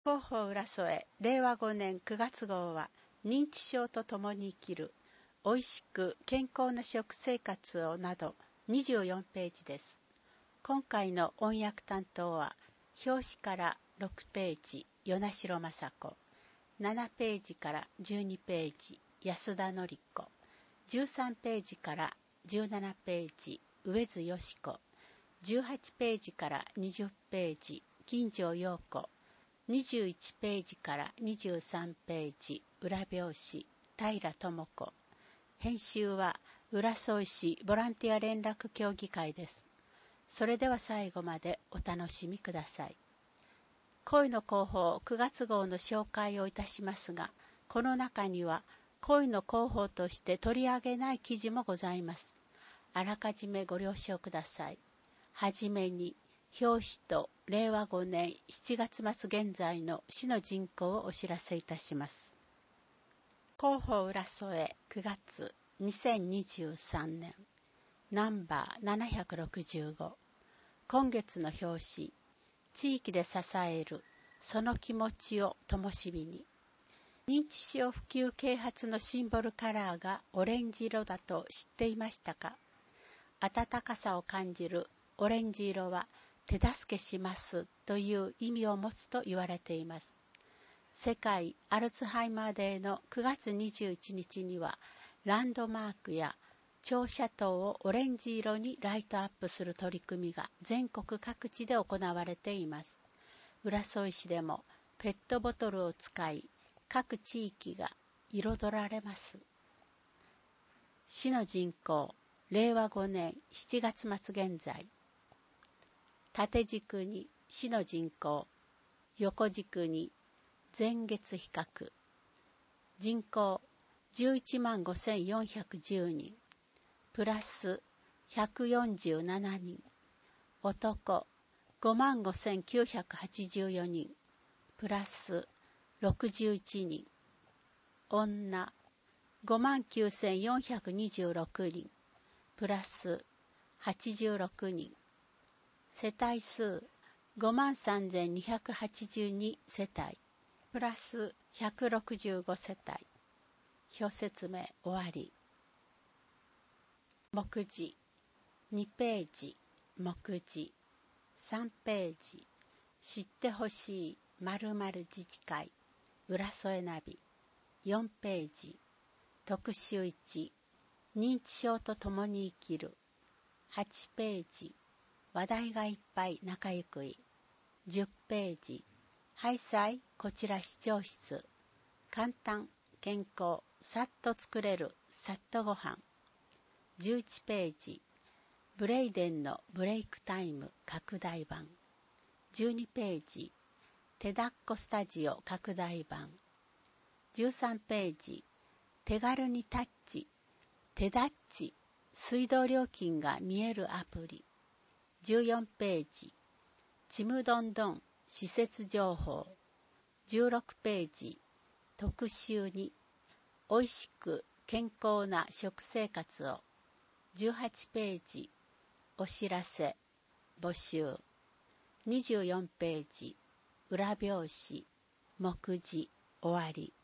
広報浦添令和5年9月号は認知症とともに生きるおいしく健康な食生活をなど24ページです。今回の音訳担当は表紙から6ページ与那城雅子、7ページから12ページ安田典子、13ページから17ページ上津よし子、18ページから20ページ金城陽子、21ページから23ページ裏表紙平智子。編集は浦添市ボランティア連絡協議会です。それでは最後までお楽しみください。恋の広報9月号の紹介をいたしますが、この中には恋の広報として取り上げない記事もございます。あらかじめご了承ください。はじめに表紙と令和5年7月末現在の市の人口をお知らせいたします。広報浦添9月2023年ナンバー765。今月の表紙、地域で支えるその気持ちを灯火に。認知症普及啓発のシンボルカラーがオレンジ色だと知っていましたか？温かさを感じるオレンジ色は手助けしますという意味を持つと言われています。世界アルツハイマーデーの9月21日にはランドマークや庁舎灯をオレンジ色にライトアップする取り組みが全国各地で行われています。浦添市でもペットボトルを使い各地域が彩られます。市の人口令和5年7月末現在。縦軸に市の人口、横軸に前月比較。人口11万5410人、プラス147人。男5万5984人、プラス61人。女5万9426人、プラス86人。世帯数5万3282世帯、プラス165世帯。表説明終わり。目次2ページ、目次3ページ、知ってほしい〇〇自治会、浦添ナビ4ページ、特集1、認知症とともに生きる8ページ、話題がいっぱい仲ゆくい10ページ、ハイサイこちら視聴室、簡単健康さっと作れるさっとごはん11ページ、ブレイデンのブレイクタイム拡大版12ページ、手だっこスタジオ拡大版13ページ、手軽にタッチ手ダッチ水道料金が見えるアプリ14ページ、ちむどんどん施設情報16ページ、特集においしく健康な食生活を18ページ、お知らせ募集24ページ、裏表紙目次終わり。